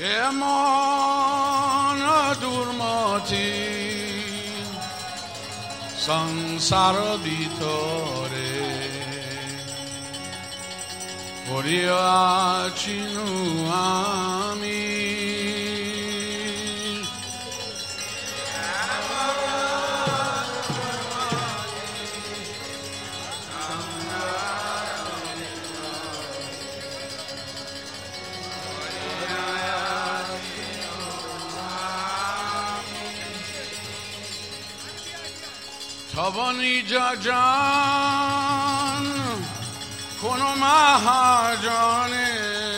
এমন দুর্মতি সংসার ভিতরে পড়িয়াছিনু আমি তবনি যান কোন মহাজনে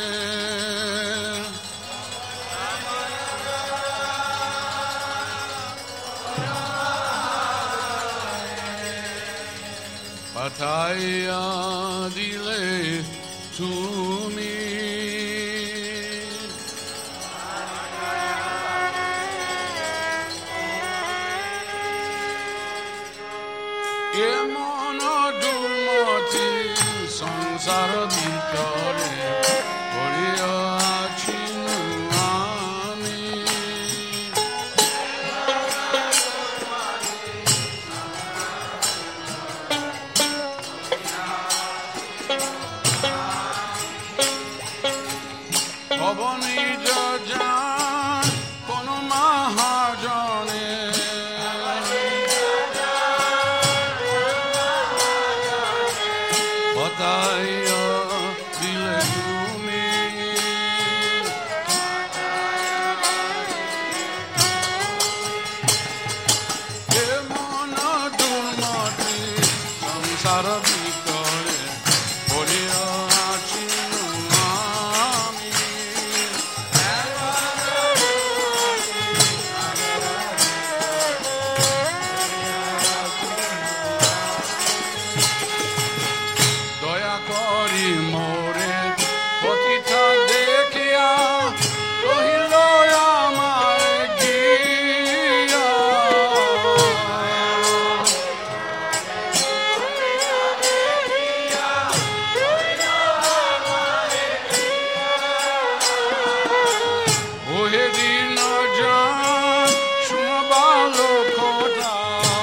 পাঠাইয়া দিলে তুমি এমন দুর্মতি সংসার ভিতরে পড়িয়াছিনু আমি অবনি যান কোন মহাজনে বতাইয়া দিলে তুমি এমন দুর্মতি সংসার ভিতরে পড়িয়াছিনু আমি দয়া করি মোরে পতিতা দেখিয়া কহিল আমার গিয়া ওহে দিন যান শুনবালো কথা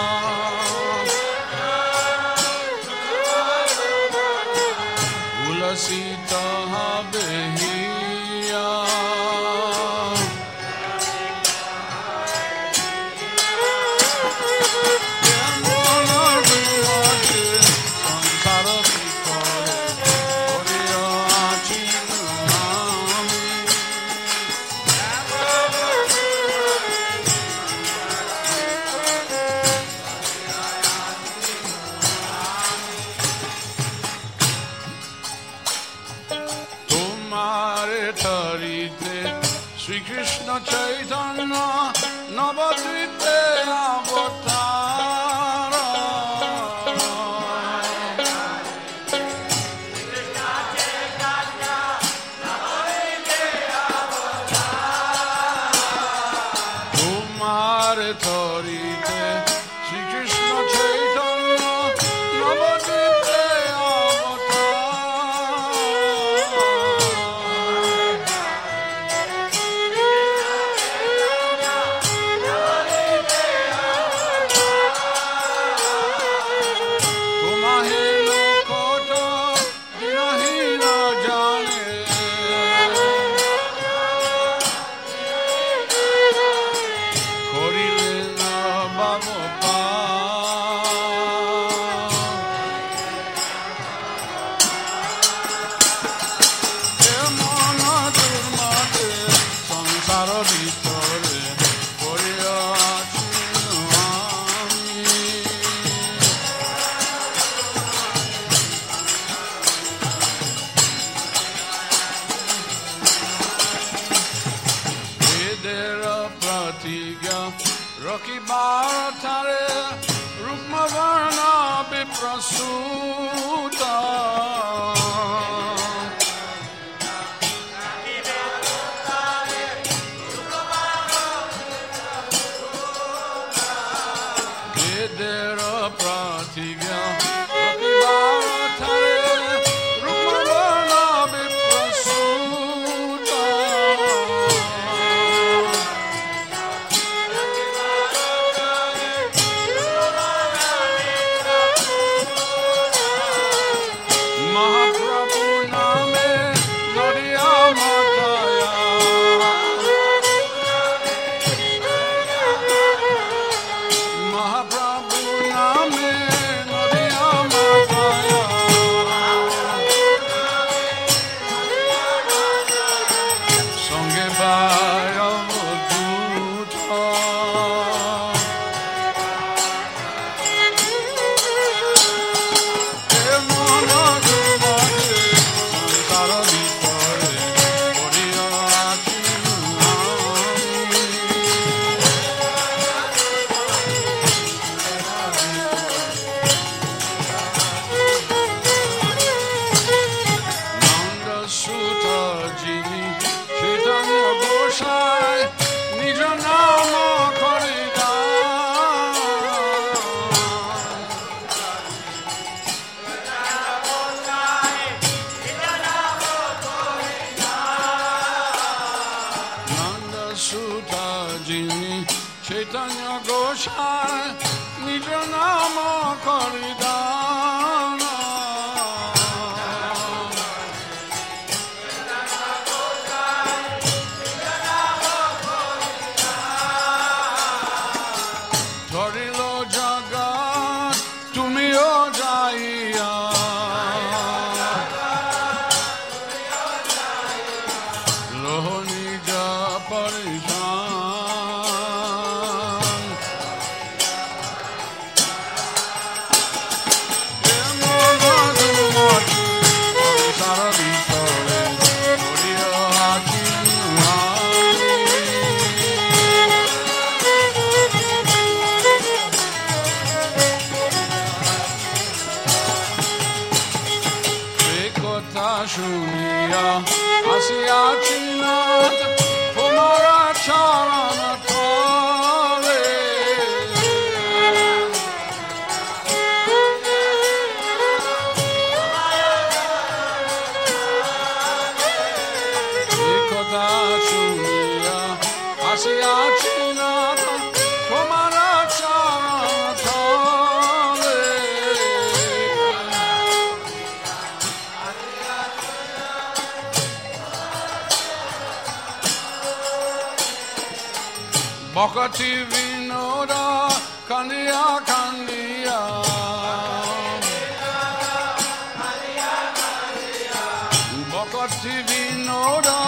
উলসিত হবে হিয়া এমন দুর্মতি সংসার ভিতরে পড়িয়াছিনু আমি তোমার ধরিতে শ্রীকৃষ্ণ চৈতন্য নবদ্বীপে অবতার তোমার ধরিতে শ্রীকৃষ্ণ চৈতন্য নবদ্বীপে তোমাহে লোকট দিনহীন জানে করিলে না বাব এমন দুর্মতি সংসার ভিতরে পড়িয়াছিনু আমি বেদের প্রতিজ্ঞা রকিবার ঠারে রূপবর্ণ বিপ্রসূত বেদের প্রতিজ্ঞা রকিবার ঠারে রূপবর্ণ বিপ্রসূত Shai, Nijanama Koridana. Torilo Jagat, Tumio Jaya. Lohoni Japarishan. Shunia, Asia China, Pomara Charana Tore. Ekota Shunia, Asia China, Pomara Charana Tore. Bhakti Vinoda Kandiya Kandiya. Bhakti Vinoda